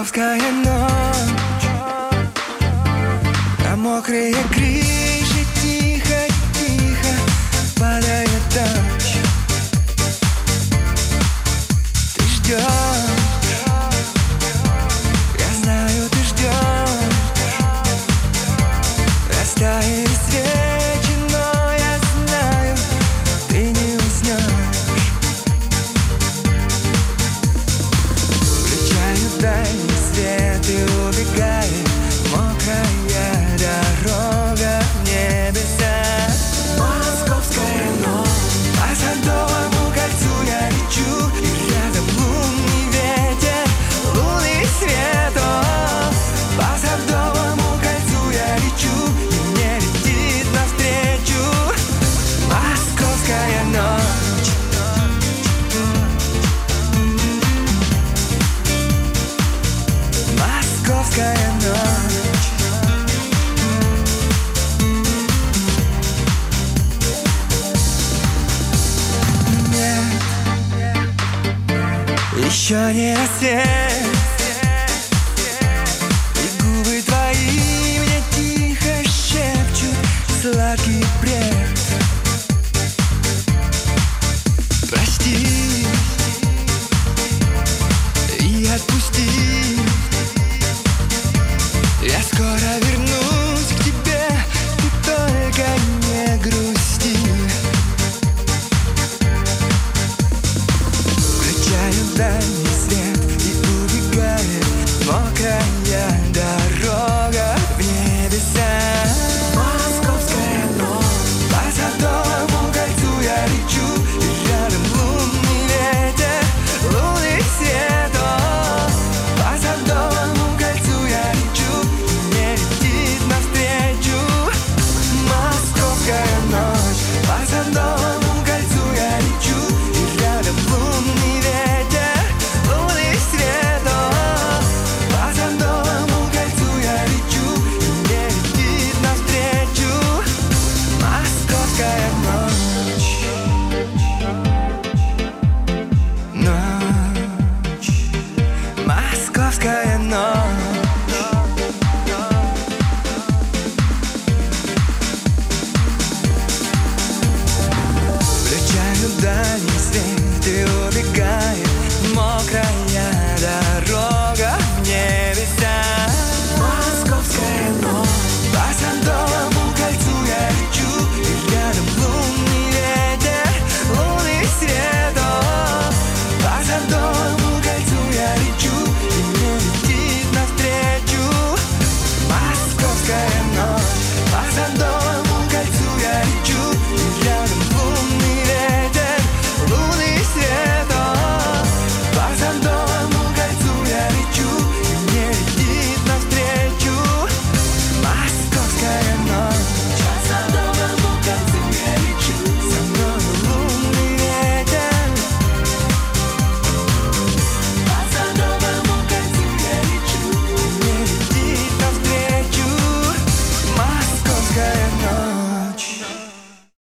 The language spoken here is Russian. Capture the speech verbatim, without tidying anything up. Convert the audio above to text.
Московская ночь, на мокрые крыши тихо-тихо падает дождь. Ты ждешь, я знаю, ты ждешь. Растаяли свечи, но я знаю, ты не уснешь. Включаю дальний свет и убегает мокрая дорога в небеса. Московская ночь, по Садовому кольцу я лечу, и рядом лунный ветер, лунный свет. О, по Садовому кольцу я лечу, и мне летит навстречу московская ночь. Московская ночь. Нет, еще не рассвет,